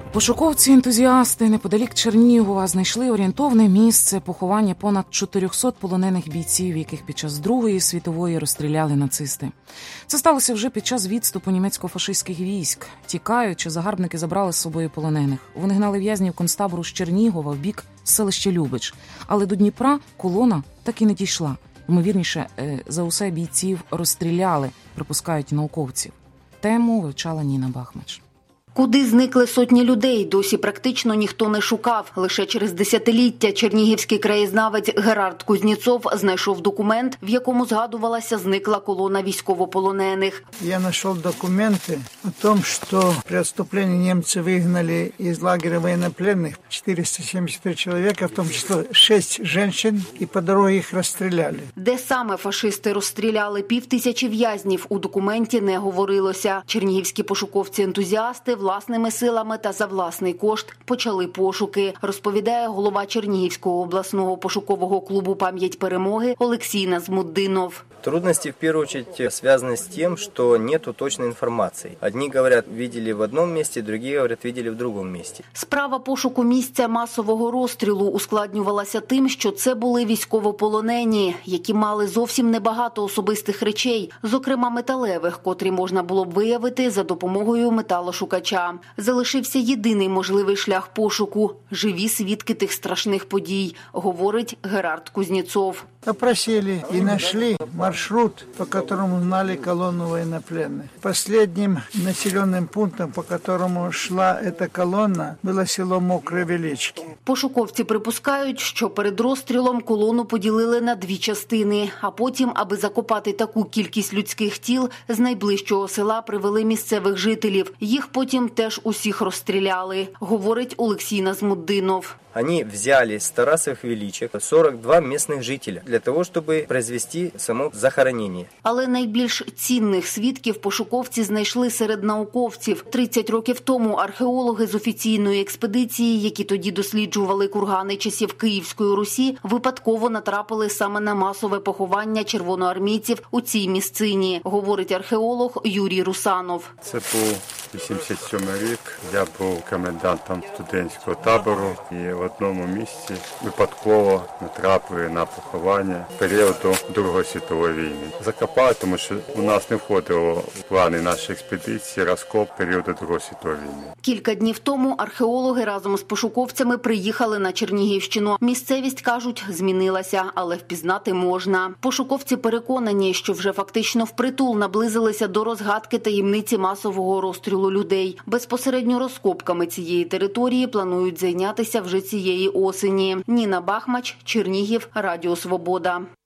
Пошуковці-ентузіасти неподалік Чернігова знайшли орієнтовне місце поховання понад 400 полонених бійців, яких під час Другої світової розстріляли нацисти. Це сталося вже під час відступу німецько-фашистських військ. Тікаючи, загарбники забрали з собою полонених. Вони гнали в'язнів концтабору з Чернігова в бік селища Любич. Але до Дніпра колона так і не дійшла. Ймовірніше, за усе бійців розстріляли, припускають науковців. Тему вивчала Ніна Бахмач. Куди зникли сотні людей, досі практично ніхто не шукав. Лише через десятиліття чернігівський краєзнавець Герард Кузнєцов знайшов документ, в якому згадувалася зникла колона військовополонених. Я знайшов документи о том, що при відступленні німці вигнали із лагеря воєннопленних 473 чоловіка, в тому числі 6 жінок, і по дорозі їх розстріляли. Де саме фашисти розстріляли 5000 в'язнів, у документі не говорилося. Чернігівські пошуковці-ентузіасти власними силами та за власний кошт почали пошуки, розповідає голова Чернігівського обласного пошукового клубу «Пам'ять перемоги» Олексій Назмуддинов. Трудности, в первую очередь, связаны с тем, что нету точной информации. Одни говорят, видели в одном месте, другие говорят, видели в другом месте. Справа пошуку місця масового розстрілу ускладнювалася тим, що це були військовополонені, які мали зовсім небагато особистих речей, зокрема металевих, котрі можна було б виявити за допомогою металошукача. Залишився єдиний можливий шлях пошуку – живі свідки тих страшних подій, говорить Герард Кузнєцов. Опросили и нашли маршрут, по которому знали колонну военнопленных. Последним населенным пунктом, по которому шла эта колонна, было село Мокре Велички. Пошуковці припускають, що перед розстрілом колону поділили на дві частини, а потім, аби закопати таку кількість людських тіл, з найближчого села привели місцевих жителів. Їх потім теж усіх розстріляли, говорить Олексій Назмуддинов. Они взяли с Тарасовых Величек 42 местных жителя для того, чтобы произвести само захоронение. Але найбільш цінних свідків пошуковці знайшли серед науковців. 30 років тому археологи з офіційної експедиції, які тоді досліджували кургани часів Київської Русі, випадково натрапили саме на масове поховання червоноармійців у цій місцині, говорить археолог Юрій Русанов. Це був 87 рік, я був комендантом студентського табору і в одному місці випадково натрапили на поховання періоду Другої світової війни. Закопали, тому що у нас не входило в плани нашої експедиції розкоп періоду Другої світової війни. Кілька днів тому археологи разом з пошуковцями приїхали на Чернігівщину. Місцевість, кажуть, змінилася, але впізнати можна. Пошуковці переконані, що вже фактично впритул наблизилися до розгадки таємниці масового розстрілу людей. Безпосередньо розкопками цієї території планують зайнятися вже цієї осені. Ніна Бахмач, Чернігів, Радіо Свобода.